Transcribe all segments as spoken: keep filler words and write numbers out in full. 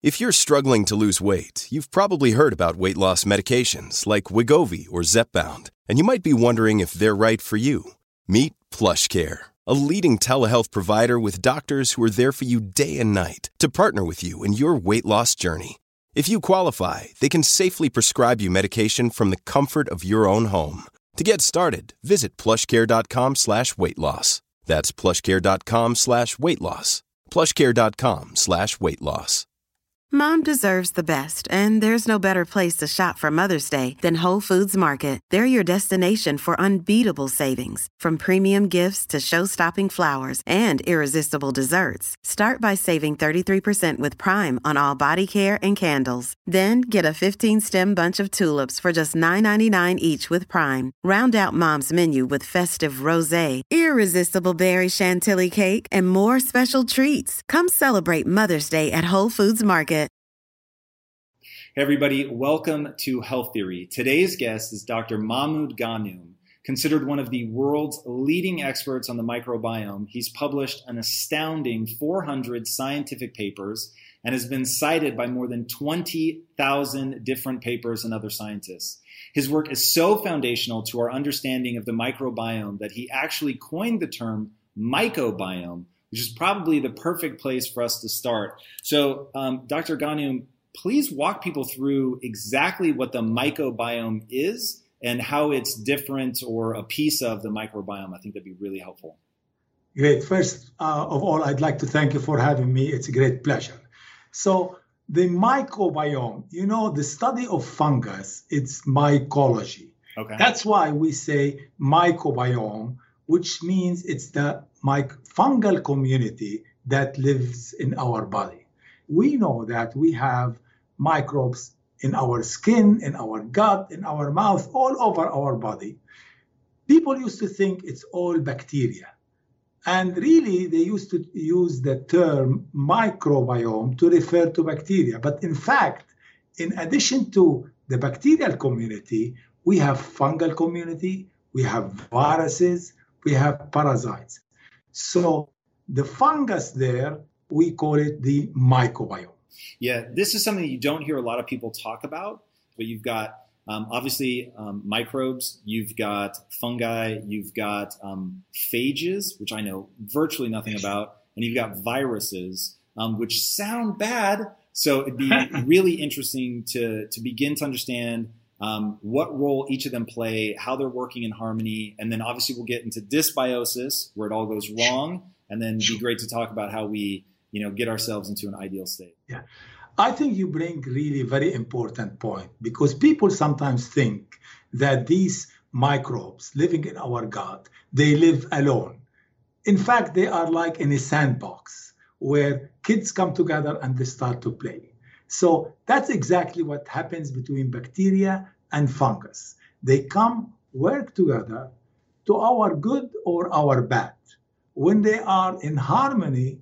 If you're struggling to lose weight, you've probably heard about weight loss medications like Wegovy or Zepbound, and you might be wondering if they're right for you. Meet PlushCare, a leading telehealth provider with doctors who are there for you day and night to partner with you in your weight loss journey. If you qualify, they can safely prescribe you medication from the comfort of your own home. To get started, visit plushcare.com slash weight loss. That's plushcare.com slash weight loss. plushcare.com slash weight loss. Mom deserves the best, and there's no better place to shop for Mother's Day than Whole Foods Market. They're your destination for unbeatable savings, from premium gifts to show-stopping flowers and irresistible desserts. Start by saving thirty-three percent with Prime on all body care and candles. Then get a fifteen-stem bunch of tulips for just nine ninety-nine each with Prime. Round out Mom's menu with festive rosé, irresistible berry chantilly cake, and more special treats. Come celebrate Mother's Day at Whole Foods Market. Hey everybody, welcome to Health Theory. Today's guest is Doctor Mahmoud Ghanoum, considered one of the world's leading experts on the microbiome. He's published an astounding four hundred scientific papers and has been cited by more than twenty thousand different papers and other scientists. His work is so foundational to our understanding of the microbiome that he actually coined the term mycobiome, which is probably the perfect place for us to start. So, um, Doctor Ghanoum, please walk people through exactly what the mycobiome is and how it's different or a piece of the microbiome. I think that'd be really helpful. Great. First uh, of all, I'd like to thank you for having me. It's a great pleasure. So the microbiome, you know, the study of fungus, it's mycology. Okay. That's why we say microbiome, which means it's the myc- fungal community that lives in our body. We know that we have microbes in our skin, in our gut, in our mouth, all over our body. People used to think it's all bacteria. And really, they used to use the term microbiome to refer to bacteria. But in fact, in addition to the bacterial community, we have fungal community, we have viruses, we have parasites. So the fungus there, we call it the microbiome. Yeah, this is something you don't hear a lot of people talk about, but you've got um, obviously um, microbes, you've got fungi, you've got um, phages, which I know virtually nothing about, and you've got viruses, um, which sound bad. So it'd be really interesting to, to begin to understand um, what role each of them play, how they're working in harmony, and then obviously we'll get into dysbiosis, where it all goes wrong, and then it'd be great to talk about how we you know, get ourselves into an ideal state. Yeah, I think you bring really very important point, because people sometimes think that these microbes living in our gut, they live alone. In fact, they are like in a sandbox where kids come together and they start to play. So that's exactly what happens between bacteria and fungus. They come, work together to our good or our bad. When they are in harmony,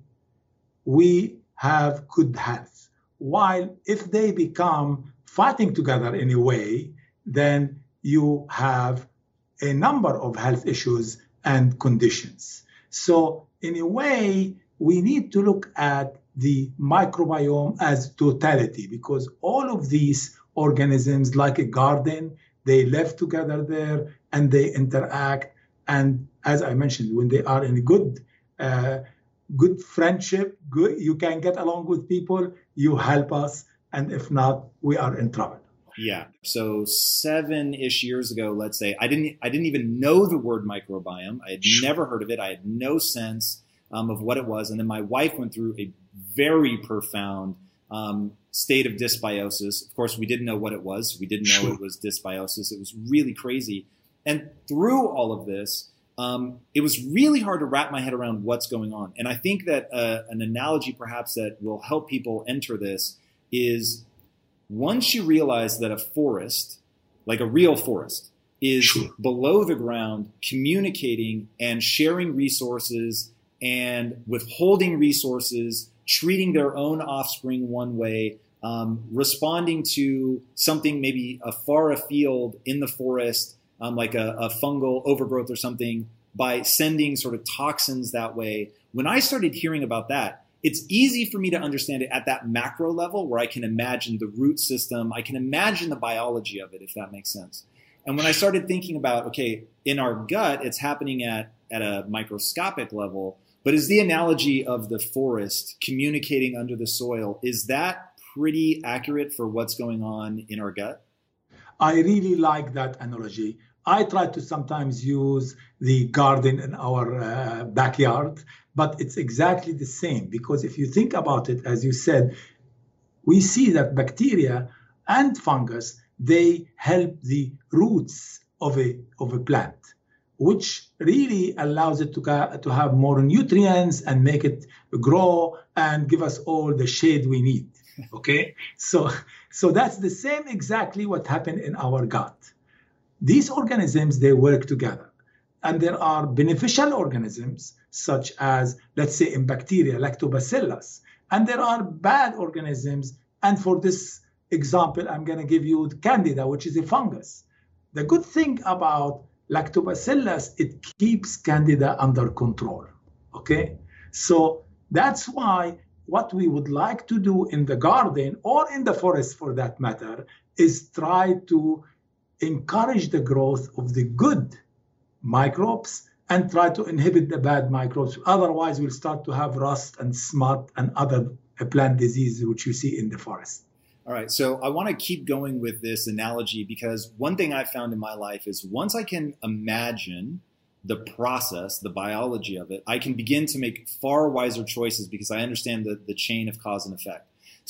we have good health. While if they become fighting together in a way, then you have a number of health issues and conditions. So in a way, we need to look at the microbiome as totality, because all of these organisms, like a garden, they live together there and they interact. And as I mentioned, when they are in a good uh, good friendship, good, you can get along with people, you help us, and if not, we are in trouble. Yeah. So seven-ish years ago, let's say, I didn't I didn't even know the word microbiome. I had never heard of it. I had no sense um, of what it was. And then my wife went through a very profound um, state of dysbiosis. Of course, we didn't know what it was. We didn't know it was dysbiosis. It was really crazy. And through all of this, Um, it was really hard to wrap my head around what's going on. And I think that uh, an analogy perhaps that will help people enter this is once you realize that a forest, like a real forest, is Sure. below the ground, communicating and sharing resources and withholding resources, treating their own offspring one way, um, responding to something maybe a far afield in the forest, Um, like a, a fungal overgrowth or something, by sending sort of toxins that way. When I started hearing about that, it's easy for me to understand it at that macro level where I can imagine the root system. I can imagine the biology of it, if that makes sense. And when I started thinking about, okay, in our gut, it's happening at, at a microscopic level, but is the analogy of the forest communicating under the soil, is that pretty accurate for what's going on in our gut? I really like that analogy. I try to sometimes use the garden in our uh, backyard, but it's exactly the same, because if you think about it, as you said, we see that bacteria and fungus, they help the roots of a of a plant, which really allows it to, to have more nutrients and make it grow and give us all the shade we need. Okay, so so that's the same exactly what happened in our gut. These organisms, they work together. And there are beneficial organisms, such as, let's say in bacteria, lactobacillus. And there are bad organisms. And for this example, I'm going to give you Candida, which is a fungus. The good thing about lactobacillus, it keeps Candida under control. Okay? So that's why what we would like to do in the garden, or in the forest for that matter, is try to encourage the growth of the good microbes and try to inhibit the bad microbes. Otherwise, we'll start to have rust and smut and other plant diseases which you see in the forest. All right, so I want to keep going with this analogy, because one thing I found in my life is once I can imagine the process, the biology of it, I can begin to make far wiser choices because I understand the, the chain of cause and effect.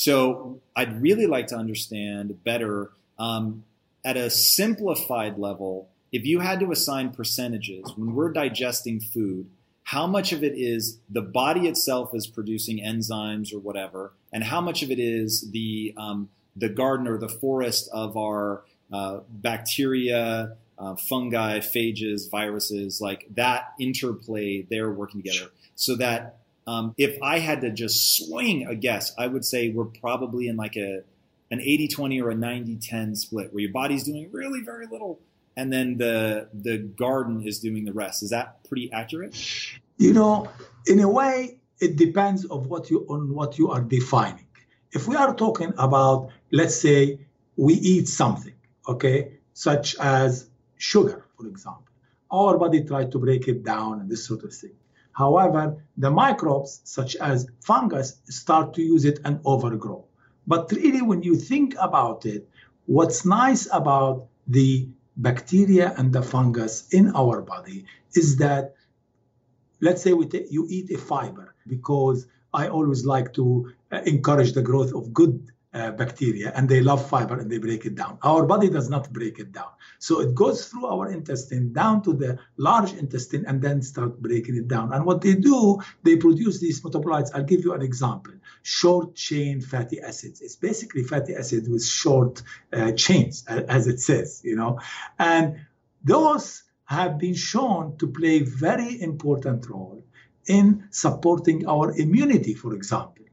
So I'd really like to understand better, um, at a simplified level, if you had to assign percentages when we're digesting food, how much of it is the body itself is producing enzymes or whatever, and how much of it is the um, the garden or the forest of our uh, bacteria, uh, fungi, phages, viruses, like that interplay, they're working together. So that um, if I had to just swing a guess, I would say we're probably in like a an eighty twenty or a ninety ten split, where your body's doing really very little, and then the the garden is doing the rest. Is that pretty accurate? You know, in a way, it depends of what you on what you are defining. If we are talking about, let's say, we eat something, okay, such as sugar, for example, our body tries to break it down and this sort of thing. However, the microbes, such as fungus, start to use it and overgrow. But really, when you think about it, what's nice about the bacteria and the fungus in our body is that, let's say we t- you eat a fiber, because I always like to uh, encourage the growth of good uh, bacteria, and they love fiber and they break it down. Our body does not break it down. So it goes through our intestine down to the large intestine and then start breaking it down. And what they do, they produce these metabolites. I'll give you an example. Short chain fatty acids. It's basically fatty acids with short uh, chains, as it says, you know. And those have been shown to play a very important role in supporting our immunity, for example.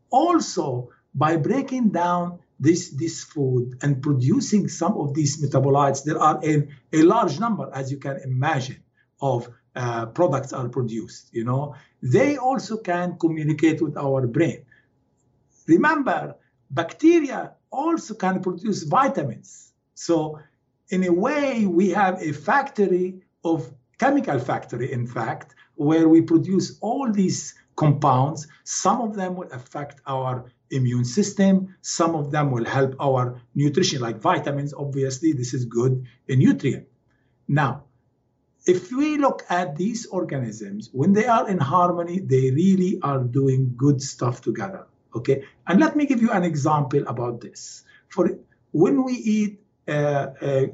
Also, by breaking down this, this food and producing some of these metabolites, there are a, a large number, as you can imagine, of uh, products are produced, you know. They also can communicate with our brain. Remember, bacteria also can produce vitamins. So in a way, we have a factory of chemical factory, in fact, where we produce all these compounds. Some of them will affect our immune system. Some of them will help our nutrition, like vitamins. Obviously, this is good a nutrient. Now, if we look at these organisms, when they are in harmony, they really are doing good stuff together. Okay, and let me give you an example about this. For when we eat uh, a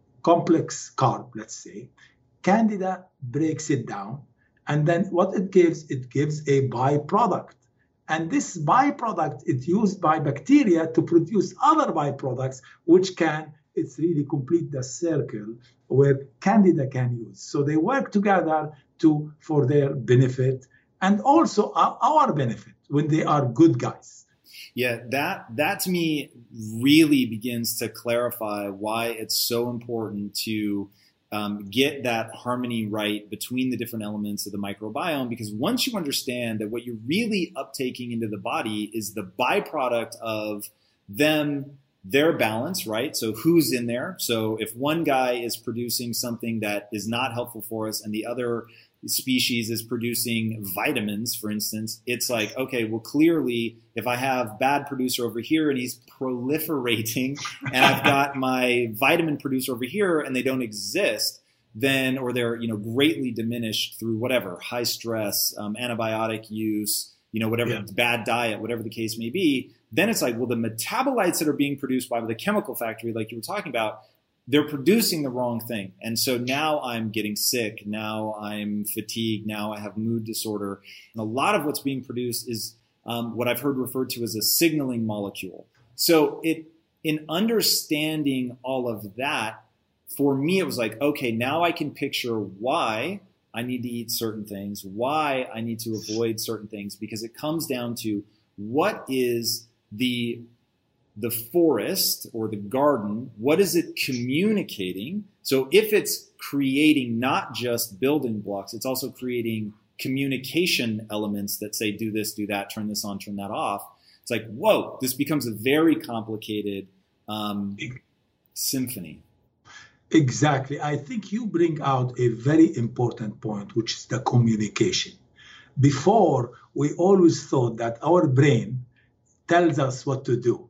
complex carb, let's say, Candida breaks it down, and then what it gives, it gives a byproduct. And this byproduct is used by bacteria to produce other byproducts, which can, it's really complete the circle where Candida can use. So they work together to for their benefit and also our, our benefit when they are good guys. Yeah, that that to me really begins to clarify why it's so important to um, get that harmony right between the different elements of the microbiome. Because once you understand that what you're really uptaking into the body is the byproduct of them, their balance, right? So who's in there? So if one guy is producing something that is not helpful for us and the other species is producing vitamins, for instance, it's like, okay, well, clearly if I have bad producer over here and he's proliferating and I've got my vitamin producer over here and they don't exist, then, or they're, you know, greatly diminished through whatever, high stress, um, antibiotic use, you know, whatever, yeah. bad diet, whatever the case may be, then it's like, well, the metabolites that are being produced by the chemical factory, like you were talking about, they're producing the wrong thing. And so now I'm getting sick. Now I'm fatigued. Now I have mood disorder. And a lot of what's being produced is um, what I've heard referred to as a signaling molecule. So it, in understanding all of that, for me, it was like, okay, now I can picture why I need to eat certain things, why I need to avoid certain things, because it comes down to what is the the forest or the garden, what is it communicating? So if it's creating not just building blocks, it's also creating communication elements that say, do this, do that, turn this on, turn that off. It's like, whoa, this becomes a very complicated um, symphony. Exactly. I think you bring out a very important point, which is the communication. Before, we always thought that our brain tells us what to do.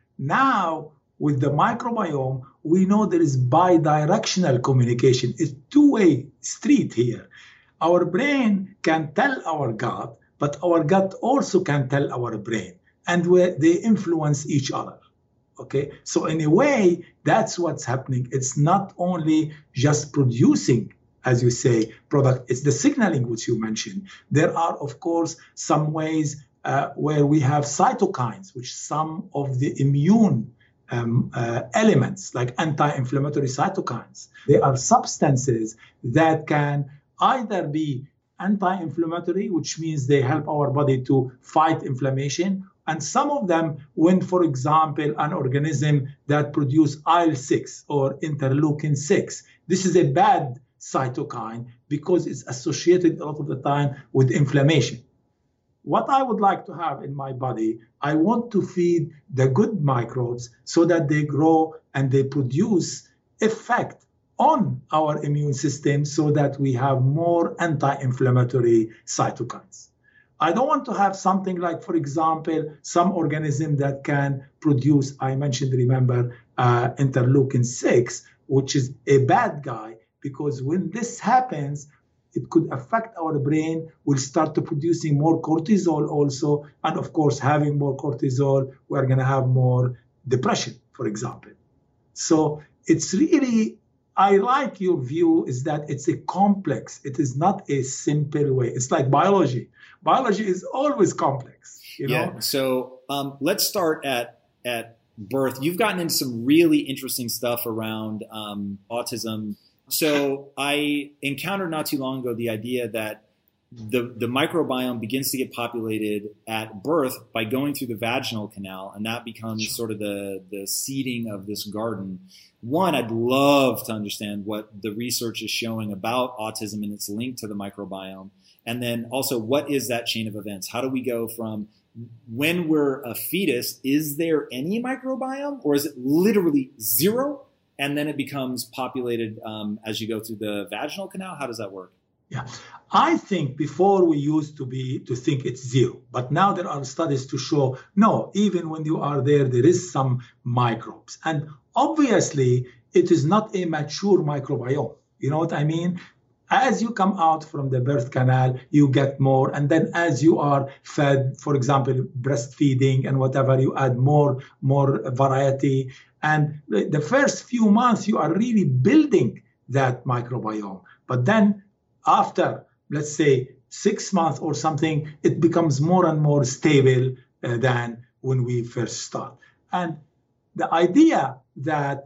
Now, with the microbiome, we know there is bidirectional communication. It's a two-way street here. Our brain can tell our gut, but our gut also can tell our brain, and they influence each other. Okay, so in a way, that's what's happening. It's not only just producing, as you say, product. It's the signaling which you mentioned. There are, of course, some ways Uh, where we have cytokines, which some of the immune um, uh, elements, like anti-inflammatory cytokines, they are substances that can either be anti-inflammatory, which means they help our body to fight inflammation, and some of them, when, for example, an organism that produce I L six or interleukin six, this is a bad cytokine because it's associated a lot of the time with inflammation. What I would like to have in my body, I want to feed the good microbes so that they grow and they produce effect on our immune system so that we have more anti-inflammatory cytokines. I don't want to have something like, for example, some organism that can produce, I mentioned, remember, uh, interleukin six, which is a bad guy, because when this happens, it could affect our brain. We'll start to producing more cortisol also. And of course, having more cortisol, we're going to have more depression, for example. So it's really, I like your view is that it's a complex. It is not a simple way. It's like biology. Biology is always complex. You know? Yeah. So um, let's start at, at birth. You've gotten into some really interesting stuff around um, autism. So I encountered not too long ago the idea that the, the microbiome begins to get populated at birth by going through the vaginal canal, and that becomes sort of the, the seeding of this garden. One, I'd love to understand what the research is showing about autism and its link to the microbiome. And then also, what is that chain of events? How do we go from when we're a fetus, is there any microbiome, or is it literally zero? And then it becomes populated um, as you go through the vaginal canal? How does that work? Yeah, I think before we used to be to think it's zero, but now there are studies to show, no, even when you are there, there is some microbes. And obviously, it is not a mature microbiome. You know what I mean? As you come out from the birth canal, you get more. And then as you are fed, for example, breastfeeding and whatever, you add more, more variety. And the first few months, you are really building that microbiome. But then after, let's say, six months or something, it becomes more and more stable uh, than when we first start. And the idea that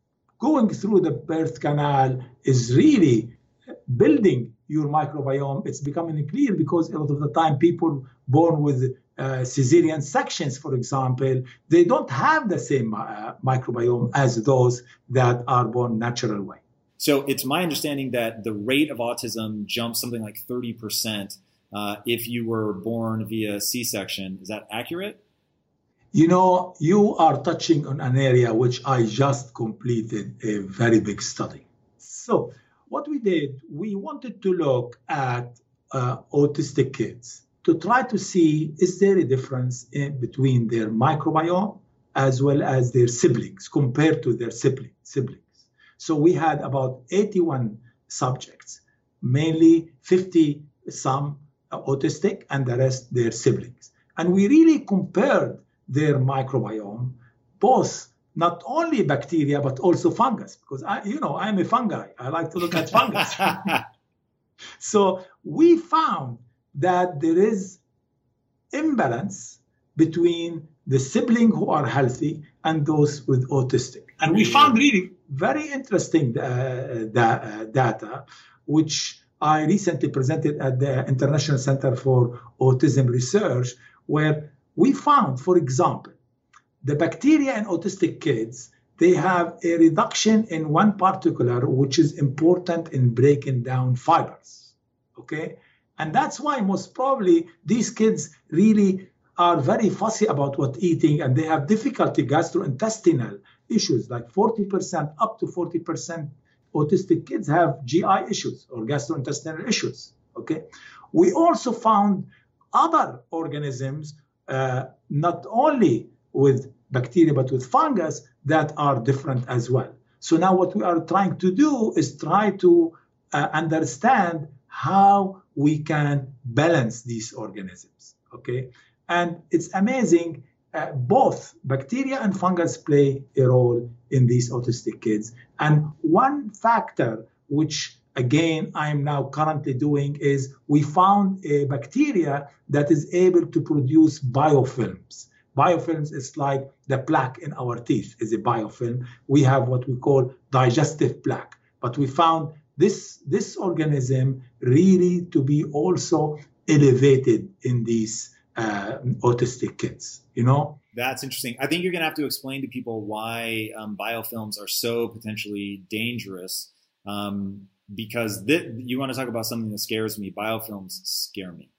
going through the birth canal is really building your microbiome, it's becoming clear because a lot of the time people born with uh, cesarean sections, for example, they don't have the same uh, microbiome as those that are born natural way. So it's my understanding that the rate of autism jumps something like thirty percent uh, if you were born via C-section. Is that accurate? You know, you are touching on an area which I just completed a very big study. So what we did, we wanted to look at uh, autistic kids to try to see, is there a difference in between their microbiome as well as their siblings compared to their sibling, siblings. So we had about eighty-one subjects, mainly fifty some autistic and the rest their siblings. And we really compared their microbiome, both not only bacteria, but also fungus, because I, you know, I'm a fungi. I like to look at fungus. So we found that there is imbalance between the sibling who are healthy and those with autistic. And we found really very interesting uh, da- uh, data, which I recently presented at the International Center for Autism Research, where we found, for example, the bacteria in autistic kids, they have a reduction in one particular, which is important in breaking down fibers, okay? And that's why most probably these kids really are very fussy about what eating, and they have difficulty gastrointestinal issues, like forty percent, up to forty percent autistic kids have G I issues or gastrointestinal issues, okay? We also found other organisms, uh, not only with bacteria, but with fungus that are different as well. So now what we are trying to do is try to uh, understand how we can balance these organisms, okay? And it's amazing, uh, both bacteria and fungus play a role in these autistic kids. And one factor, which again, I'm now currently doing, is we found a bacteria that is able to produce biofilms. Biofilms is like the plaque in our teeth is a biofilm. We have what we call digestive plaque, but we found this, this organism really to be also elevated in these uh, autistic kids, you know? That's interesting. I think you're going to have to explain to people why um, biofilms are so potentially dangerous, um, because th- you want to talk about something that scares me. Biofilms scare me.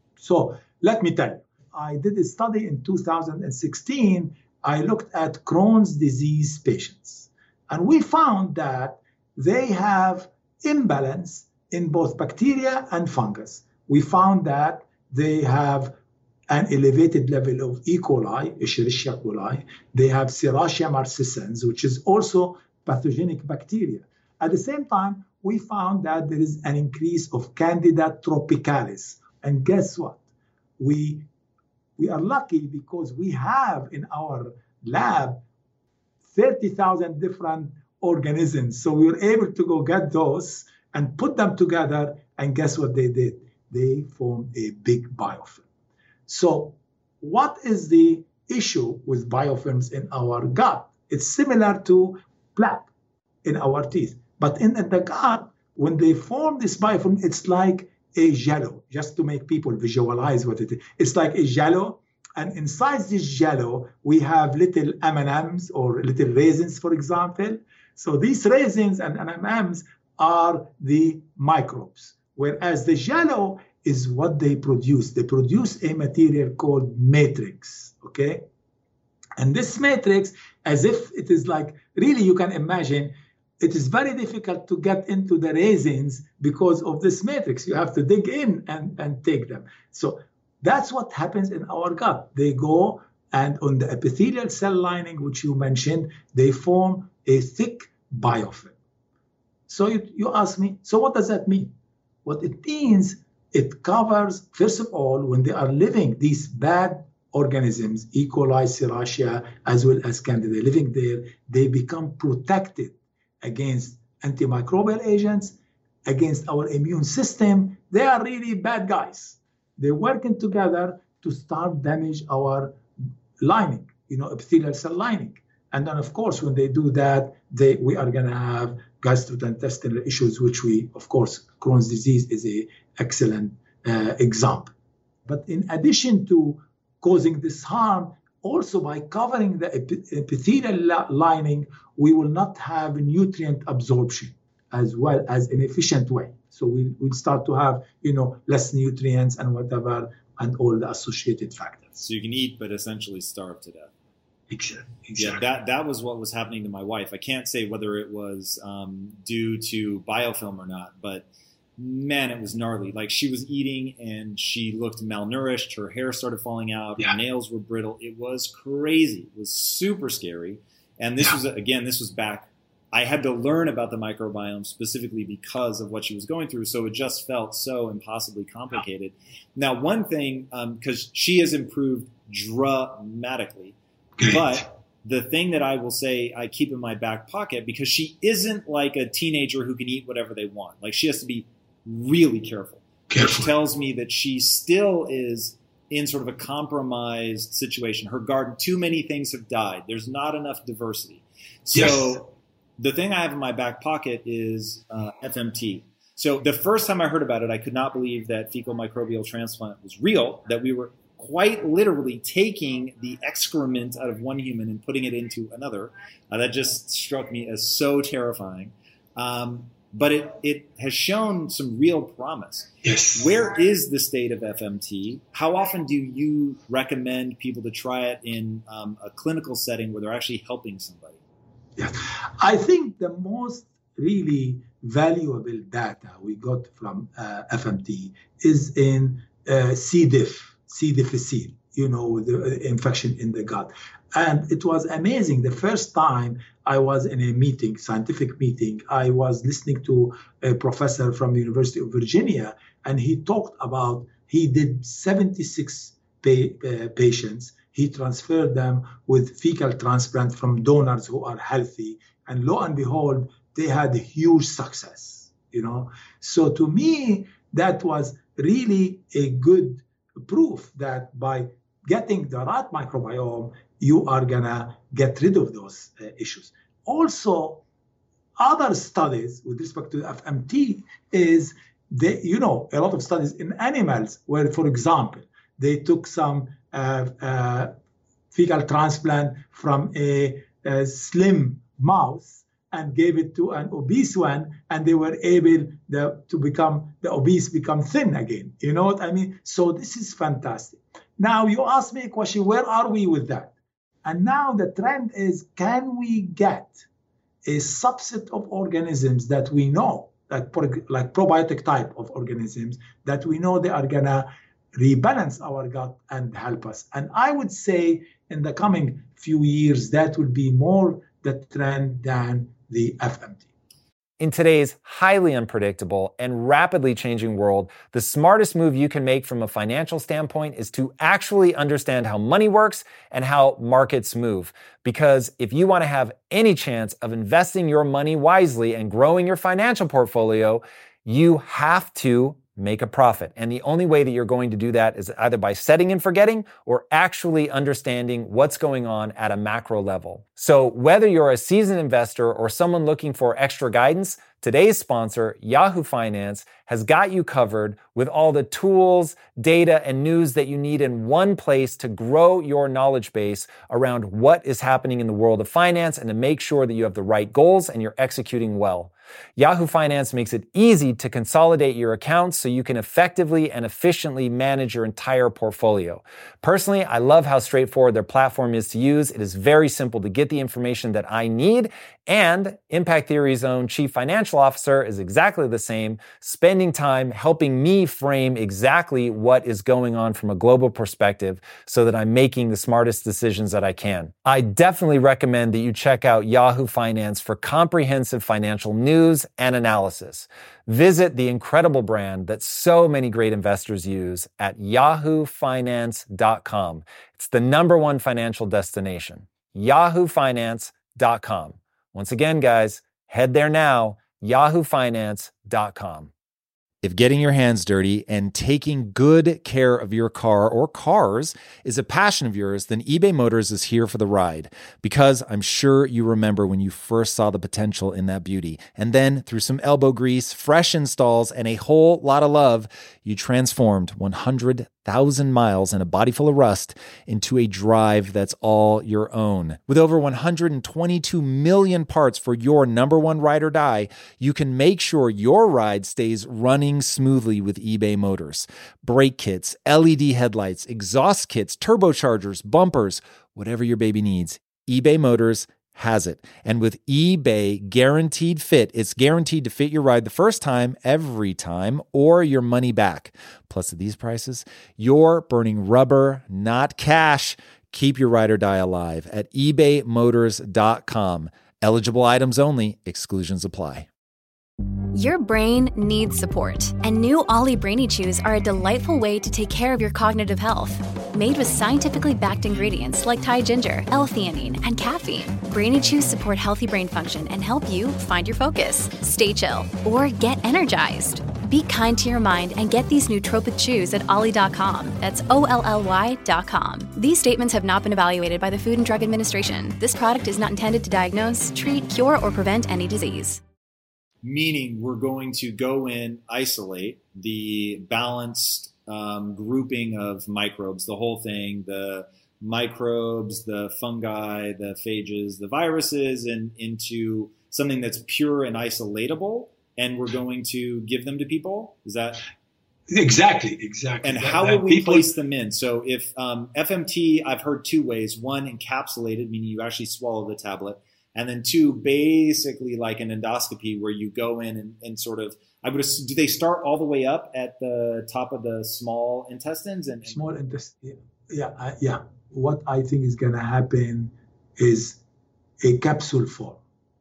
So let me tell you, I did a study in two thousand sixteen. I looked at Crohn's disease patients, and we found that they have imbalance in both bacteria and fungus. We found that they have an elevated level of E. coli, Escherichia coli. They have Serratia marcescens, which is also pathogenic bacteria. At the same time, we found that there is an increase of Candida tropicalis. And guess what? We, we are lucky because we have in our lab thirty thousand different organisms. So we were able to go get those and put them together. And guess what they did? They formed a big biofilm. So what is the issue with biofilms in our gut? It's similar to plaque in our teeth. But in the gut, when they form this biofilm, it's like a jello, just to make people visualize what it is. It's like a jello, and inside this jello, we have little M and M's or little raisins, for example. So these raisins and M and M's are the microbes, whereas the jello is what they produce. They produce a material called matrix, okay? And this matrix, as if it is like, really you can imagine, it is very difficult to get into the raisins because of this matrix. You have to dig in and, and take them. So that's what happens in our gut. They go and on the epithelial cell lining, which you mentioned, they form a thick biofilm. So you, you ask me, so what does that mean? What it means, it covers, first of all, when they are living, these bad organisms, E. coli, Serratia, as well as Candida, living there, they become protected against antimicrobial agents, against our immune system. They are really bad guys. They're working together to start damage our lining, you know, epithelial cell lining. And then, of course, when they do that, they, we are going to have gastrointestinal issues, which we, of course, Crohn's disease is an excellent uh, example. But in addition to causing this harm, also by covering the epithelial lining, we will not have nutrient absorption as well as an efficient way. So we we'll start to have, you know, less nutrients and whatever, and all the associated factors. So you can eat, but essentially starve to death. Exactly. Yeah, that that was what was happening to my wife. I can't say whether it was um, due to biofilm or not, but man, it was gnarly. Like, she was eating and she looked malnourished. Her hair started falling out. Yeah. Her nails were brittle. It was crazy. It was super scary. And this Yeah. was, again, this was back. I had to learn about the microbiome specifically because of what she was going through. So it just felt so impossibly complicated. Now, one thing, because um, she has improved dramatically, but the thing that I will say I keep in my back pocket, because she isn't like a teenager who can eat whatever they want. Like, she has to be really careful, Careful. which tells me that she still is in sort of a compromised situation. Her garden, too many things have died. There's not enough diversity. So Yes. the thing I have in my back pocket is uh, F M T. So the first time I heard about it, I could not believe that fecal microbial transplant was real, that we were quite literally taking the excrement out of one human and putting it into another. Uh, that just struck me as so terrifying. Um, but it, it has shown some real promise. Yes. Where is the state of F M T? How often do you recommend people to try it in um, a clinical setting where they're actually helping somebody? Yeah, I think the most really valuable data we got from uh, F M T is in uh, C. diff, C. difficile, you know, the infection in the gut. And it was amazing. The first time I was in a meeting, scientific meeting, I was listening to a professor from the University of Virginia, and he talked about, he did seventy-six pa- uh, patients. He transferred them with fecal transplant from donors who are healthy. And lo and behold, they had a huge success, you know. So to me, that was really a good proof that by getting the right microbiome, you are going to get rid of those uh, issues. Also, other studies with respect to F M T is, they, you know, a lot of studies in animals where, for example, they took some uh, uh, fecal transplant from a, a slim mouse and gave it to an obese one, and they were able the, to become, the obese become thin again. You know what I mean? So this is fantastic. Now you ask me a question, where are we with that? And now the trend is, can we get a subset of organisms that we know, like, like probiotic type of organisms, that we know they are going to rebalance our gut and help us? And I would say in the coming few years, that will be more the trend than the F M T. In today's highly unpredictable and rapidly changing world, the smartest move you can make from a financial standpoint is to actually understand how money works and how markets move. Because if you want to have any chance of investing your money wisely and growing your financial portfolio, you have to make a profit. And the only way that you're going to do that is either by setting and forgetting or actually understanding what's going on at a macro level. So whether you're a seasoned investor or someone looking for extra guidance, today's sponsor, Yahoo Finance, has got you covered with all the tools, data, and news that you need in one place to grow your knowledge base around what is happening in the world of finance and to make sure that you have the right goals and you're executing well. Yahoo Finance makes it easy to consolidate your accounts so you can effectively and efficiently manage your entire portfolio. Personally, I love how straightforward their platform is to use. It is very simple to get the information that I need, and Impact Theory's own chief financial officer is exactly the same, spending time helping me frame exactly what is going on from a global perspective so that I'm making the smartest decisions that I can. I definitely recommend that you check out Yahoo Finance for comprehensive financial news and analysis. Visit the incredible brand that so many great investors use at yahoo finance dot com. It's the number one financial destination, yahoo finance dot com. Once again, guys, head there now, yahoo finance dot com. If getting your hands dirty and taking good care of your car or cars is a passion of yours, then eBay Motors is here for the ride. Because I'm sure you remember when you first saw the potential in that beauty. And then through some elbow grease, fresh installs, and a whole lot of love, you transformed one hundred thousand miles and a body full of rust into a drive that's all your own. With over one hundred twenty-two million parts for your number one ride or die, you can make sure your ride stays running smoothly with eBay Motors. Brake kits, L E D headlights, exhaust kits, turbochargers, bumpers, whatever your baby needs, eBay Motors has it. And with eBay Guaranteed Fit, it's guaranteed to fit your ride the first time, every time, or your money back. Plus, at these prices, you're burning rubber, not cash. Keep your ride or die alive at ebay motors dot com. Eligible items only. Exclusions apply. Your brain needs support, and new Ollie Brainy Chews are a delightful way to take care of your cognitive health. Made with scientifically backed ingredients like Thai ginger, L-theanine, and caffeine, Brainy Chews support healthy brain function and help you find your focus, stay chill, or get energized. Be kind to your mind and get these nootropic chews at ollie dot com. That's O L L Y dot com. These statements have not been evaluated by the Food and Drug Administration. This product is not intended to diagnose, treat, cure, or prevent any disease. Meaning we're going to go in, isolate the balanced um, grouping of microbes, the whole thing, the microbes, the fungi, the phages, the viruses, and into something that's pure and isolatable, and we're going to give them to people? Is that... Exactly, exactly. And that, how that will we people... place them in? So if um, F M T, I've heard two ways. One, encapsulated, meaning you actually swallow the tablet. And then two, basically like an endoscopy where you go in and, and sort of, I would assume, do they start all the way up at the top of the small intestines? And, and... Small intestines, yeah, uh, yeah. What I think is going to happen is a capsule form,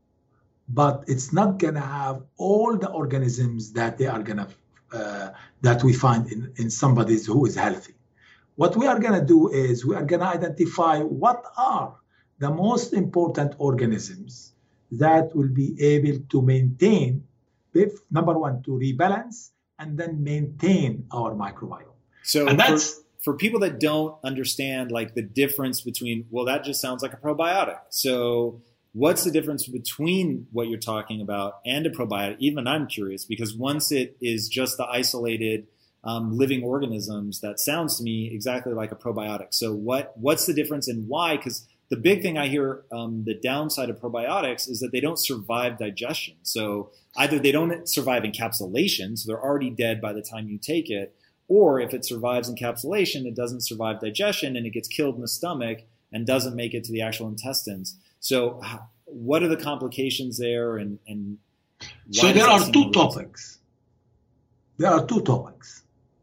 but it's not going to have all the organisms that they are going to, uh, that we find in, in somebody who is healthy. What we are going to do is we are going to identify what are the most important organisms that will be able to maintain, number one, to rebalance and then maintain our microbiome. So and that's, for, for people that don't understand like the difference between, well, that just sounds like a probiotic. So what's the difference between what you're talking about and a probiotic? Even I'm curious, because once it is just the isolated um, living organisms, that sounds to me exactly like a probiotic. So what what's the difference and why? Because the big thing I hear, um, the downside of probiotics is that they don't survive digestion. So either they don't survive encapsulation, so they're already dead by the time you take it, or if it survives encapsulation, it doesn't survive digestion and it gets killed in the stomach and doesn't make it to the actual intestines. So what are the complications there? And, and so there are two topics. There are two topics.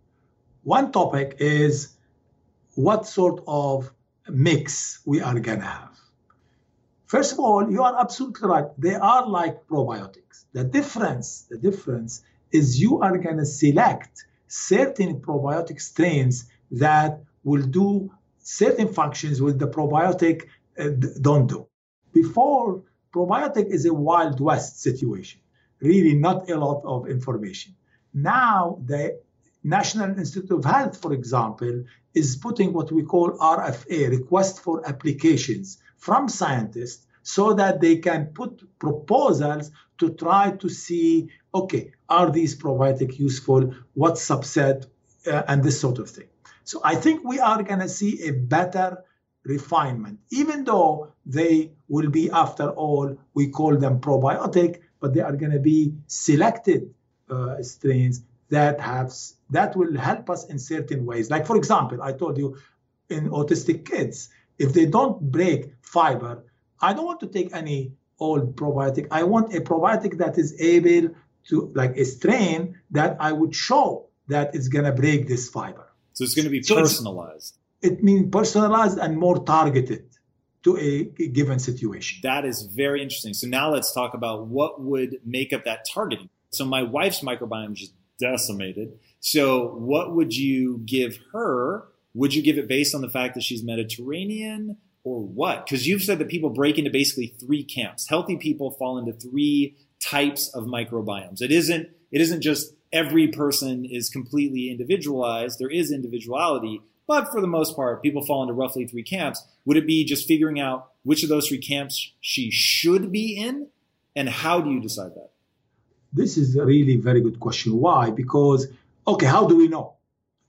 One topic is what sort of mix we are going to have. First of all, you are absolutely right. They are like probiotics. The difference, the difference is you are going to select certain probiotic strains that will do certain functions with the probiotic uh, don't do. Before, probiotic is a Wild West situation, really not a lot of information. Now, the National Institute of Health, for example, is putting what we call R F A, request for applications from scientists, so that they can put proposals to try to see, okay, are these probiotic useful, what subset, uh, and this sort of thing. So I think we are going to see a better refinement, even though they will be, after all, we call them probiotic, but they are going to be selected uh, strains that have that will help us in certain ways. Like, for example, I told you in autistic kids, if they don't break fiber, I don't want to take any old probiotic. I want a probiotic that is able to, like a strain that I would show that it's going to break this fiber. So it's going to be so personalized. It means personalized and more targeted to a given situation. That is very interesting. So now let's talk about what would make up that targeting. So my wife's microbiome is just decimated. So what would you give her? Would you give it based on the fact that she's Mediterranean or what? Because you've said that people break into basically three camps. Healthy people fall into three types of microbiomes. It isn't, it isn't just every person is completely individualized. There is individuality, but for the most part, people fall into roughly three camps. Would it be just figuring out which of those three camps she should be in? And how do you decide that? This is a really very good question. Why? Because, okay, how do we know?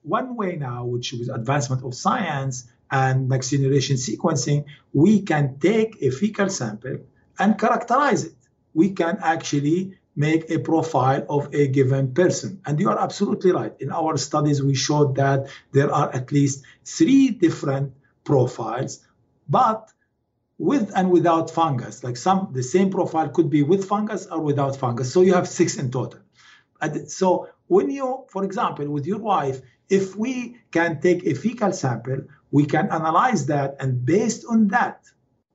one way now, which is advancement of science and next generation sequencing, we can take a fecal sample and characterize it. We can actually make a profile of a given person. And you are absolutely right. In our studies, we showed that there are at least three different profiles, but with and without fungus. Like some, the same profile could be with fungus or without fungus. So you have six in total. And so when you, for example, with your wife, if we can take a fecal sample, we can analyze that. And based on that,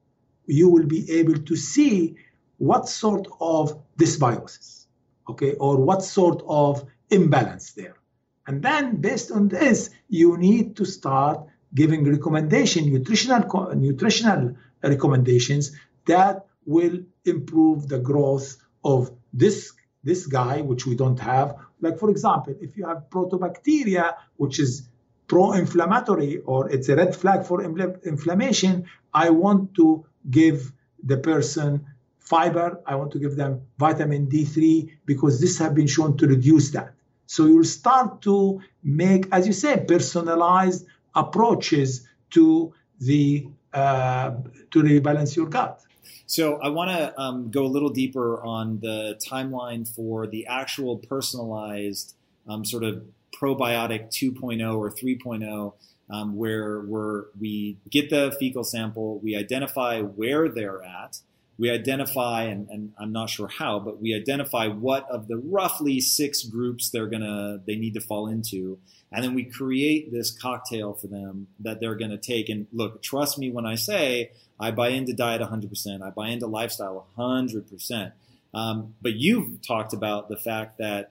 you will be able to see what sort of dysbiosis, okay, or what sort of imbalance there. And then based on this, you need to start giving recommendation, nutritional, nutritional recommendations that will improve the growth of this, this guy, which we don't have. Like, for example, if you have protobacteria, which is pro-inflammatory, or it's a red flag for inflammation, I want to give the person fiber, I want to give them vitamin D three, because this has been shown to reduce that. So you'll start to make, as you say, personalized approaches to the uh, to rebalance your gut. So I want to um, go a little deeper on the timeline for the actual personalized um, sort of probiotic two point oh or three point oh, um, where we're, we get the fecal sample, we identify where they're at, we identify, and, and I'm not sure how, but we identify what of the roughly six groups they're gonna they need to fall into, and then we create this cocktail for them that they're gonna take. And look, trust me when I say I buy into diet one hundred percent, I buy into lifestyle one hundred percent. Um, but you've talked about the fact that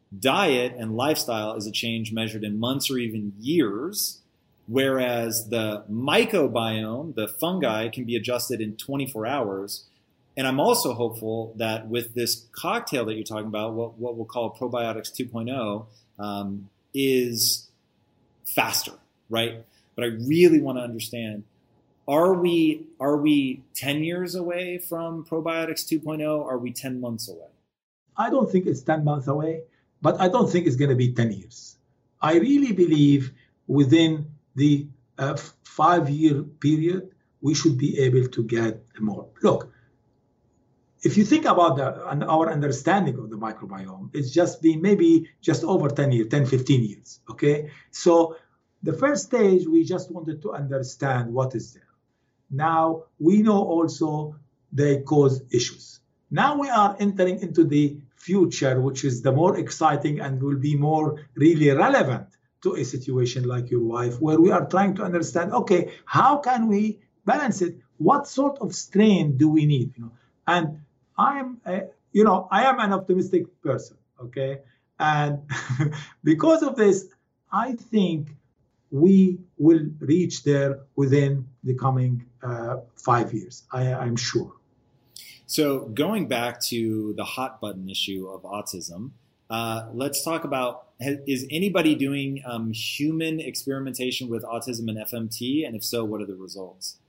diet and lifestyle is a change measured in months or even years, whereas the microbiome, the fungi, can be adjusted in twenty-four hours. And I'm also hopeful that with this cocktail that you're talking about, what, what we'll call probiotics two point oh, um, is faster, right? But I really want to understand, are we are we ten years away from probiotics two point oh? Are we ten months away? I don't think it's ten months away, but I don't think it's going to be ten years. I really believe within the uh, five-year period, we should be able to get more. Look, if you think about the, our understanding of the microbiome, it's just been maybe just over ten years, ten, fifteen years, okay? So the first stage, we just wanted to understand what is there. Now, we know also they cause issues. Now we are entering into the future, which is the more exciting and will be more really relevant to a situation like your wife, where we are trying to understand, okay, how can we balance it? What sort of strain do we need? You know, and I am, a, you know, I am an optimistic person, okay, and because of this, I think we will reach there within the coming uh, five years. I, I'm sure. So going back to the hot button issue of autism, uh, let's talk about, is anybody doing um, human experimentation with autism and F M T? And if so, what are the results?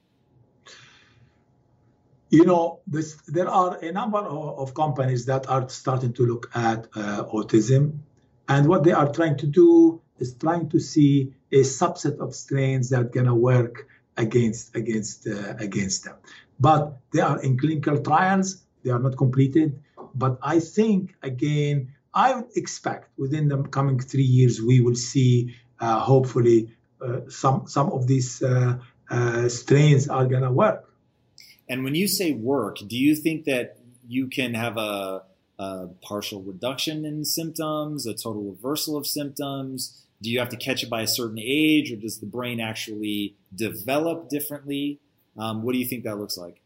You know, this, there are a number of, of companies that are starting to look at uh, autism. And what they are trying to do is trying to see a subset of strains that are going to work against, against, uh, against them. But they are in clinical trials. They are not completed. But I think, again, I would expect within the coming three years, we will see, uh, hopefully, uh, some, some of these uh, uh, strains are going to work. And when you say work, do you think that you can have a, a partial reduction in symptoms, a total reversal of symptoms? Do you have to catch it by a certain age, or does the brain actually develop differently? Um, what do you think that looks like?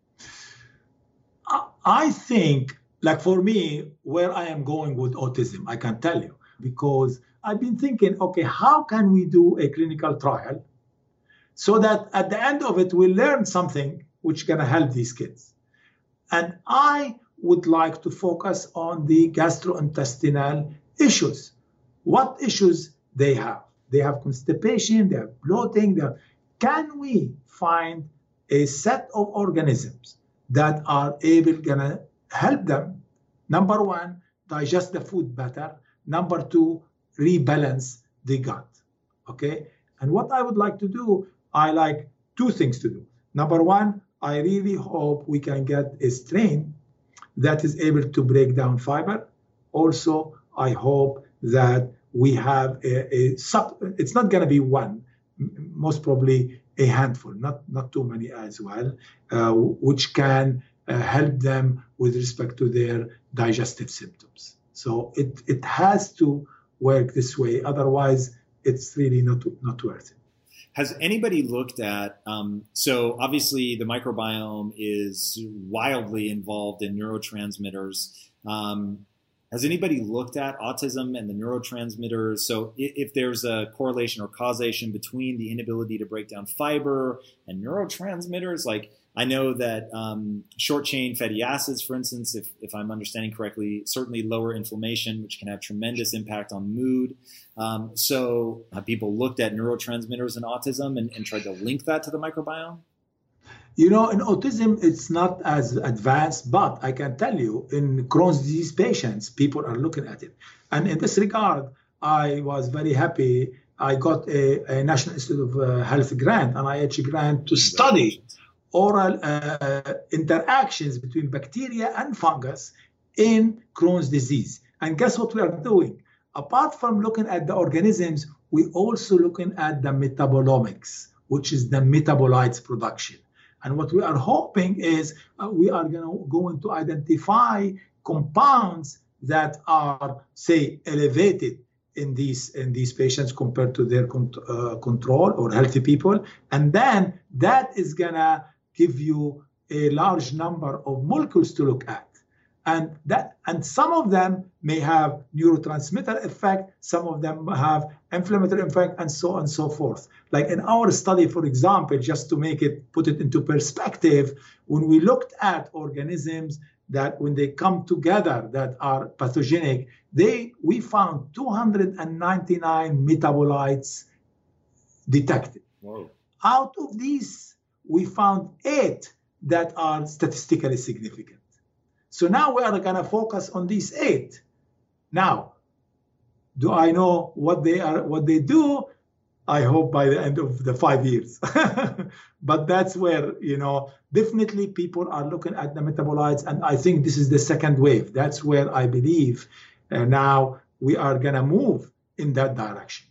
I think, like for me, where I am going with autism, I can tell you, because I've been thinking, okay, how can we do a clinical trial so that at the end of it, we learn something which can help these kids? And I would like to focus on the gastrointestinal issues. What issues they have? They have constipation, they have bloating. They have... Can we find a set of organisms that are able to help them, number one, digest the food better, number two, rebalance the gut? okay? And what I would like to do, I like two things to do. Number one, I really hope we can get a strain that is able to break down fiber. Also, I hope that we have a, a sub, it's not going to be one, most probably a handful, not, not too many as well, uh, which can uh, help them with respect to their digestive symptoms. So it, it has to work this way. Otherwise, it's really not, not worth it. Has anybody looked at, um, so obviously the microbiome is wildly involved in neurotransmitters. Um, has anybody looked at autism and the neurotransmitters? So if, if there's a correlation or causation between the inability to break down fiber and neurotransmitters, like I know that um, short-chain fatty acids, for instance, if, if I'm understanding correctly, certainly lower inflammation, which can have tremendous impact on mood. Um, so have people looked at neurotransmitters in autism and, and tried to link that to the microbiome? You know, in autism, it's not as advanced, but I can tell you in Crohn's disease patients, people are looking at it. And in this regard, I was very happy. I got a, a National Institute of uh, Health grant, an I H grant to study oral uh, interactions between bacteria and fungus in Crohn's disease. And guess what we are doing? Apart from looking at the organisms, we also looking at the metabolomics, which is the metabolites production. And what we are hoping is uh, we are gonna, going to identify compounds that are, say, elevated in these in these patients compared to their con- uh, control or healthy people. And then that is going to give you a large number of molecules to look at. And that, and some of them may have neurotransmitter effect, some of them have inflammatory effect, and so on and so forth. Like in our study, for example, just to make it, put it into perspective, when we looked at organisms that when they come together that are pathogenic, they we found two hundred ninety-nine metabolites detected. Whoa. Out of these, we found eight that are statistically significant. So now we are going to focus on these eight. Now, do I know what they are, what they do? I hope by the end of the five years. But that's where, you know, definitely people are looking at the metabolites. And I think this is the second wave. That's where I believe uh, now we are going to move in that direction.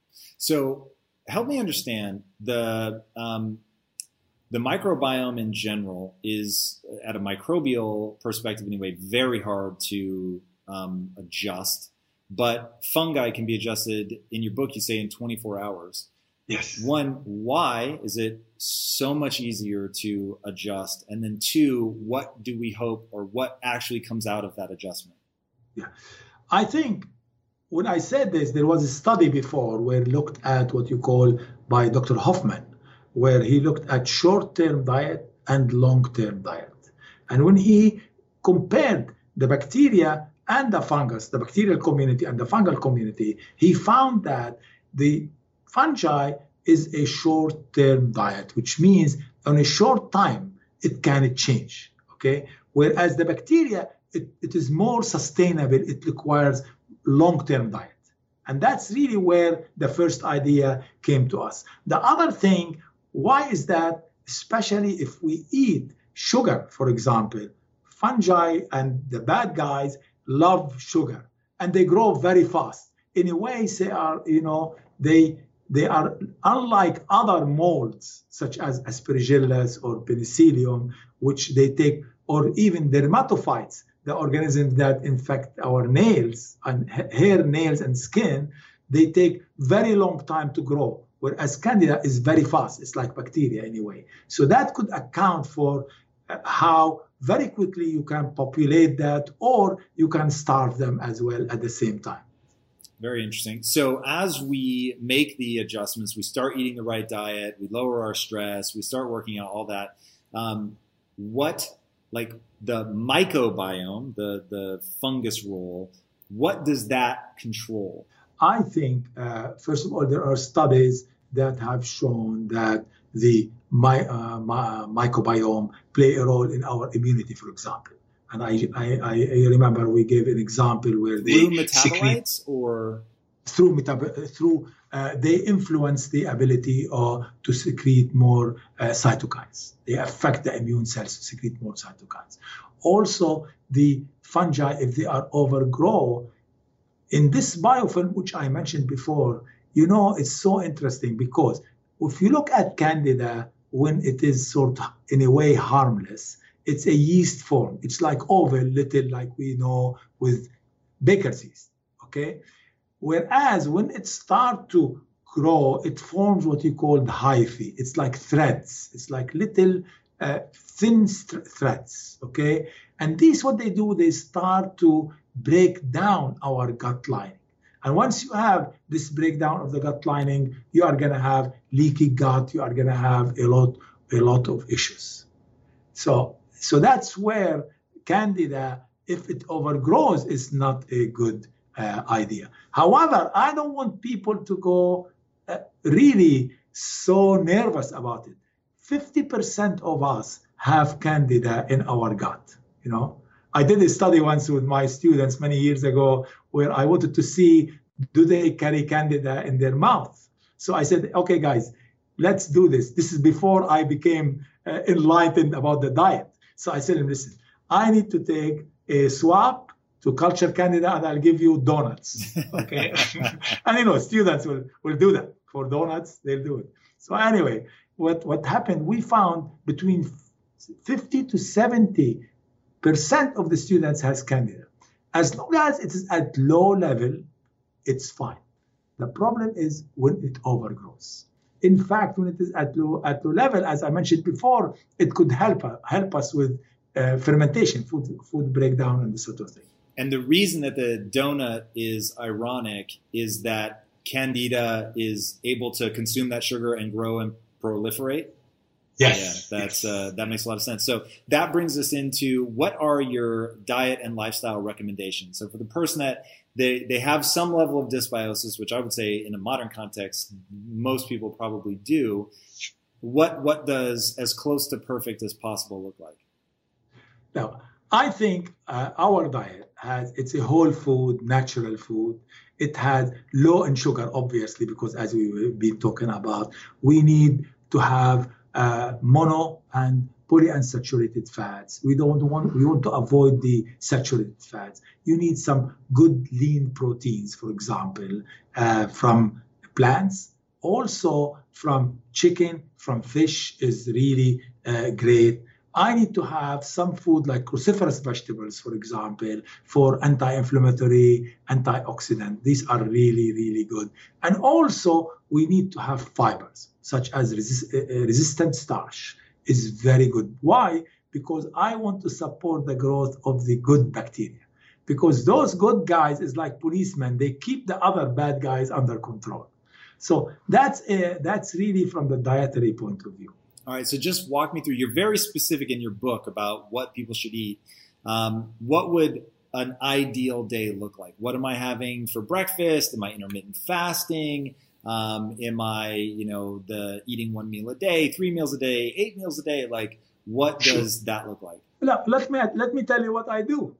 So help me understand the, um, the microbiome in general is, at a microbial perspective anyway, very hard to um, adjust. But fungi can be adjusted, in your book you say, in twenty-four hours. Yes. One, why is it so much easier to adjust? And then two, what do we hope, or what actually comes out of that adjustment? Yeah, I think when I said this, there was a study before where looked at what you call by Doctor Hoffman, where he looked at short-term diet and long-term diet. And when he compared the bacteria and the fungus, the bacterial community and the fungal community, he found that the fungi is a short-term diet, which means on a short time, it can change, okay? Whereas the bacteria, it, it is more sustainable. It requires long-term diet. And that's really where the first idea came to us. The other thing, why is that? Especially if we eat sugar, for example, fungi and the bad guys love sugar and they grow very fast. In a way, they are, you know, they they are unlike other molds such as Aspergillus or Penicillium, which they take, or even dermatophytes, the organisms that infect our nails and hair, nails, and skin. They take very long time to grow. Whereas Candida is very fast. It's like bacteria anyway. So that could account for how very quickly you can populate that, or you can starve them as well at the same time. Very interesting. So as we make the adjustments, we start eating the right diet, we lower our stress, we start working out all that. Um, what, like the microbiome, the, the fungus role, what does that control? I think, uh, first of all, there are studies that have shown that the my, uh, my, microbiome play a role in our immunity, for example. And I, I, I remember we gave an example where they through metabolites or through metab- through uh, they influence the ability uh, to secrete more uh, cytokines. They affect the immune cells to secrete more cytokines. Also, the fungi, if they are overgrown, in this biofilm, which I mentioned before, you know, it's so interesting because if you look at Candida, when it is sort of, in a way, harmless, it's a yeast form. It's like oval, little, like we know with baker's yeast, okay? Whereas when it starts to grow, it forms what you call the hyphae. It's like threads. It's like little uh, thin th- threads, okay? And these, what they do, they start to break down our gut lining. And once you have this breakdown of the gut lining, you are going to have leaky gut. You are going to have a lot, a lot of issues. So, so that's where Candida, if it overgrows, is not a good uh, idea. However, I don't want people to go uh, really so nervous about it. fifty percent of us have Candida in our gut, you know. I did a study once with my students many years ago where I wanted to see, do they carry Candida in their mouth? So I said, okay, guys, let's do this. This is before I became uh, enlightened about the diet. So I said, listen, I need to take a swab to culture Candida and I'll give you donuts, okay? And you know, students will, will do that. For donuts, they'll do it. So anyway, what, what happened, we found between fifty to seventy percent of the students has Candida. As long as it is at low level, it's fine. The problem is when it overgrows. In fact, when it is at low at low level, as I mentioned before, it could help help us with uh, fermentation, food food breakdown, and this sort of thing. And the reason that the donut is ironic is that Candida is able to consume that sugar and grow and proliferate. Yes. Yeah, that's yes. Uh, that makes a lot of sense. So that brings us into what are your diet and lifestyle recommendations? So for the person that they, they have some level of dysbiosis, which I would say in a modern context, most people probably do, what what does as close to perfect as possible look like? Now, I think uh, our diet has, it's a whole food, natural food. It has low in sugar, obviously, because as we've been talking about, we need to have Uh, mono and polyunsaturated fats. We don't want, we want to avoid the saturated fats. You need some good lean proteins, for example, uh, from plants. Also from chicken, from fish is really uh, great. I need to have some food like cruciferous vegetables, for example, for anti-inflammatory, antioxidant. These are really, really good. And also we need to have fibers, such as resist, uh, resistant starch is very good. Why? Because I want to support the growth of the good bacteria. Because those good guys is like policemen. They keep the other bad guys under control. So that's, uh, that's really from the dietary point of view. All right, so just walk me through. You're very specific in your book about what people should eat. Um, what would an ideal day look like? What am I having for breakfast? Am I intermittent fasting? Um, am I, you know, the eating one meal a day, three meals a day, eight meals a day? Like, what does that look like? Look, let me let me tell you what I do.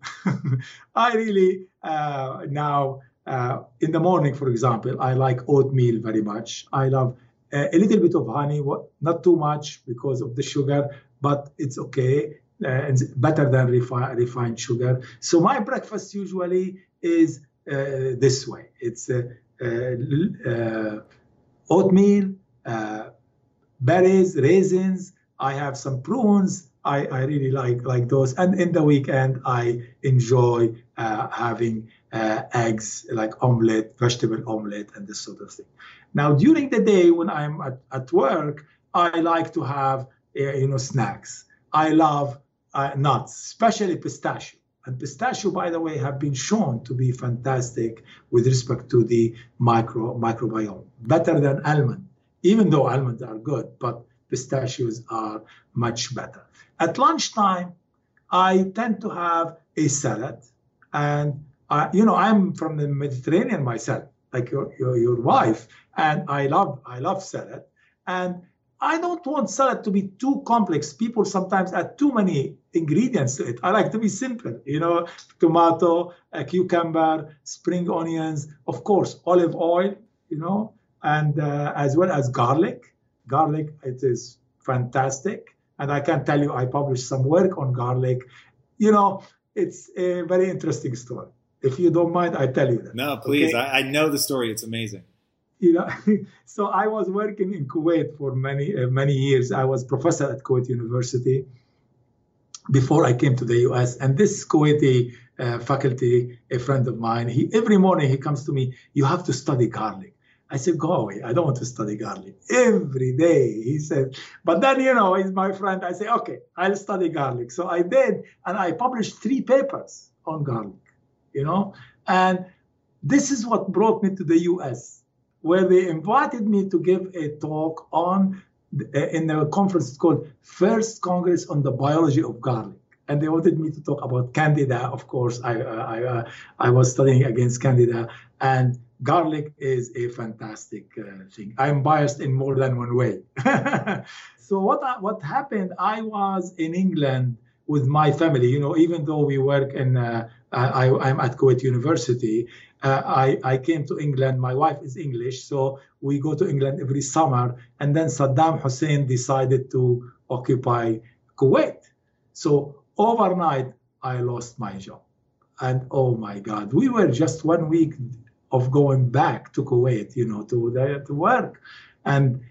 I really uh, now uh, in the morning, for example, I like oatmeal very much. I love Uh, a little bit of honey, what, not too much because of the sugar, but it's okay. Uh, it's better than refi- refined sugar. So my breakfast usually is uh, this way. It's uh, uh, uh, oatmeal, uh, berries, raisins. I have some prunes. I, I really like, like those. And in the weekend, I enjoy uh, having uh, eggs, like omelette, vegetable omelette, and this sort of thing. Now, during the day when I'm at, at work, I like to have, uh, you know, snacks. I love uh, nuts, especially pistachio. And pistachio, by the way, have been shown to be fantastic with respect to the micro microbiome, better than almond, even though almonds are good, but pistachios are much better. At lunchtime, I tend to have a salad. And, I, you know, I'm from the Mediterranean myself, like your, your, your wife. And I love I love salad, and I don't want salad to be too complex. People sometimes add too many ingredients to it. I like to be simple, you know, tomato, a cucumber, spring onions, of course, olive oil, you know, and uh, as well as garlic. Garlic, it is fantastic. And I can tell you, I published some work on garlic. You know, it's a very interesting story. If you don't mind, I tell you that. No, please. Okay? I, I know the story. It's amazing. You know, so I was working in Kuwait for many, uh, many years. I was professor at Kuwait University before I came to the U S. And this Kuwaiti uh, faculty, a friend of mine, he every morning he comes to me, you have to study garlic. I said, go away. I don't want to study garlic. Every day, he said. But then, you know, he's my friend. I say, okay, I'll study garlic. So I did, and I published three papers on garlic, you know. And this is what brought me to the U S, where they invited me to give a talk on, in a conference called First Congress on the Biology of Garlic. And they wanted me to talk about Candida. Of course, I, I, uh, I was studying against Candida. And garlic is a fantastic uh, thing. I'm biased in more than one way. So what I, what happened, I was in England with my family. You know, even though we work in, uh, I, I'm at Kuwait University, uh, I, I came to England. My wife is English, so we go to England every summer. And then Saddam Hussein decided to occupy Kuwait. So overnight, I lost my job. And oh my God, we were just one week of going back to Kuwait, you know, to the, to work. And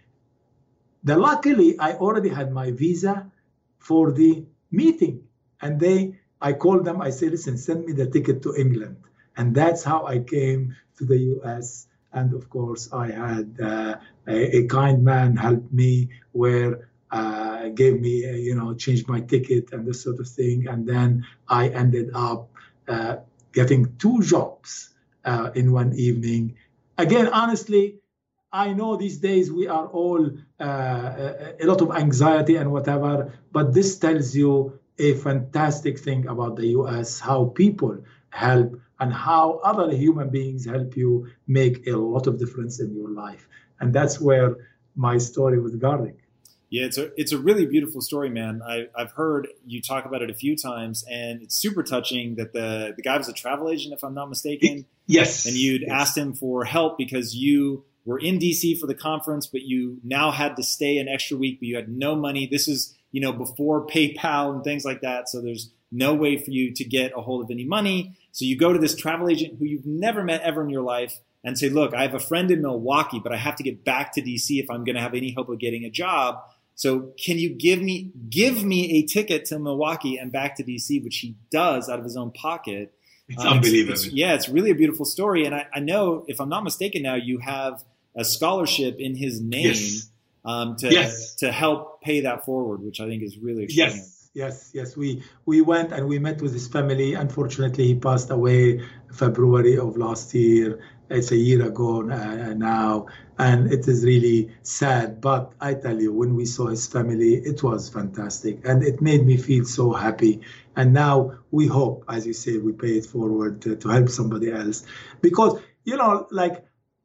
the, luckily, I already had my visa for the meeting. And they, I called them, I said, listen, send me the ticket to England. And that's how I came to the U S. And of course, I had uh, a, a kind man help me where uh, gave me, uh, you know, changed my ticket and this sort of thing. And then I ended up uh, getting two jobs uh, in one evening. Again, honestly, I know these days we are all uh, a, a lot of anxiety and whatever, but this tells you a fantastic thing about the U S, how people help and how other human beings help you make a lot of difference in your life. And that's where my story with garlic. Yeah, it's a it's a really beautiful story, man. I, I've heard you talk about it a few times, and it's super touching that the, the guy was a travel agent, if I'm not mistaken. Yes. And you'd yes. asked him for help because you were in D C for the conference, but you now had to stay an extra week, but you had no money. This is, you know, before PayPal and things like that. So there's no way for you to get a hold of any money. So you go to this travel agent who you've never met ever in your life and say, look, I have a friend in Milwaukee, but I have to get back to D C if I'm going to have any hope of getting a job. So can you give me give me a ticket to Milwaukee and back to D C, which he does out of his own pocket. It's um, unbelievable. It's, it's, yeah, it's really a beautiful story. And I, I know, if I'm not mistaken now, you have a scholarship in his name yes. um, to yes. to help pay that forward, which I think is really extraordinary. Yes. Yes, yes, we we went and we met with his family. Unfortunately, he passed away February of last year. It's a year ago uh, now, and it is really sad. But I tell you, when we saw his family, it was fantastic, and it made me feel so happy. And now we hope, as you say, we pay it forward to, to help somebody else, because you know, like.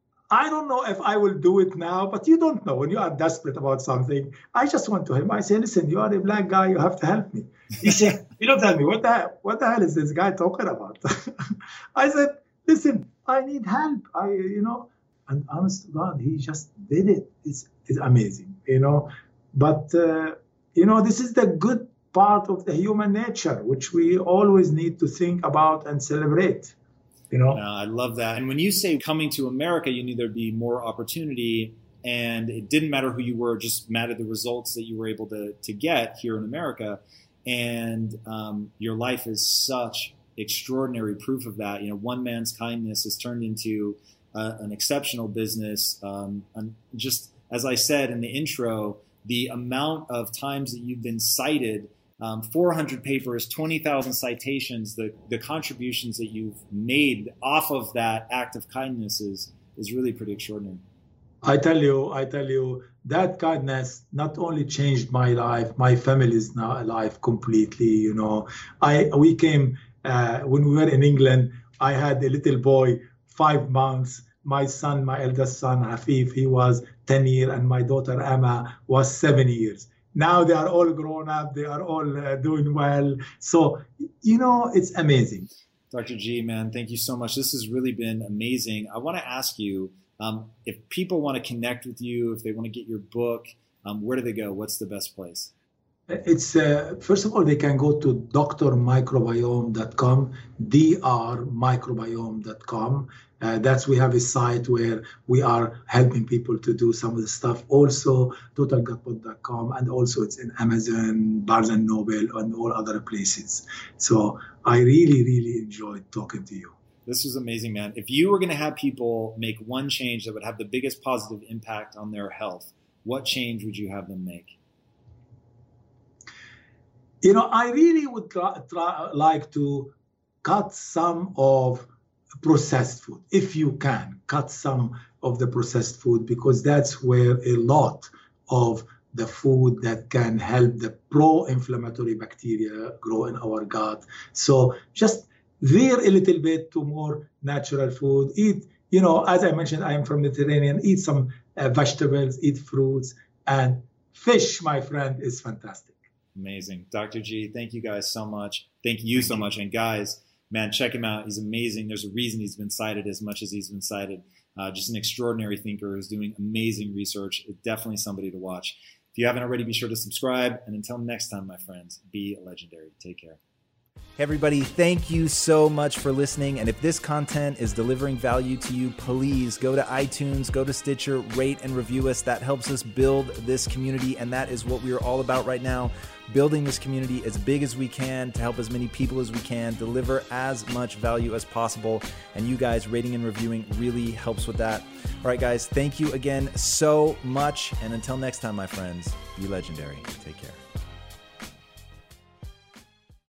I don't know if I will do it now, but you don't know when you are desperate about something. I just went to him. I said, listen, you are a black guy. You have to help me. He said, you don't tell me. What the hell, what the hell is this guy talking about? I said, listen, I need help. I, you know, and honest to God, he just did it. It's, it's amazing, you know. But, uh, you know, this is the good part of the human nature, which we always need to think about and celebrate. You know? Uh, I love that. And when you say coming to America, you knew there'd be more opportunity, and it didn't matter who you were, just mattered the results that you were able to to get here in America. And um, your life is such extraordinary proof of that. You know, one man's kindness has turned into uh, an exceptional business. Um, and just as I said in the intro, the amount of times that you've been cited. Um, four hundred papers, twenty thousand citations, the, the contributions that you've made off of that act of kindness is, is really pretty extraordinary. I tell you, I tell you, that kindness not only changed my life, my family is now alive completely, you know. I We came, uh, when we were in England, I had a little boy, five months, my son, my eldest son, Hafif, he was ten years, and my daughter, Emma, was seven years. Now they are all grown up. They are all uh, doing well. So, you know, it's amazing. Doctor G, man, thank you so much. This has really been amazing. I want to ask you, um, if people want to connect with you, if they want to get your book, um, where do they go? What's the best place? It's uh, first of all, they can go to d r microbiome dot com, d r microbiome dot com. Uh, that's we have a site where we are helping people to do some of the stuff. Also, total gut pod dot com, and also it's in Amazon, Barnes and Noble, and all other places. So I really, really enjoyed talking to you. This was amazing, man. If you were going to have people make one change that would have the biggest positive impact on their health, what change would you have them make? You know, I really would try, try, like to cut some of processed food. If you can, cut some of the processed food, because that's where a lot of the food that can help the pro-inflammatory bacteria grow in our gut. So just veer a little bit to more natural food. Eat, you know, as I mentioned, I am from Mediterranean. Eat some uh, vegetables, eat fruits, and fish, my friend, is fantastic. Amazing. Doctor G, thank you guys so much. Thank you so much. And guys, man, check him out. He's amazing. There's a reason he's been cited as much as he's been cited. Uh, just an extraordinary thinker who's doing amazing research. Definitely somebody to watch. If you haven't already, be sure to subscribe. And until next time, my friends, be legendary. Take care. Hey everybody, thank you so much for listening. And if this content is delivering value to you, please go to iTunes, go to Stitcher, rate and review us. That helps us build this community, and that is what we are all about right now. Building this community as big as we can to help as many people as we can, deliver as much value as possible. And you guys rating and reviewing really helps with that. All right, guys, thank you again so much. And until next time, my friends, be legendary. Take care.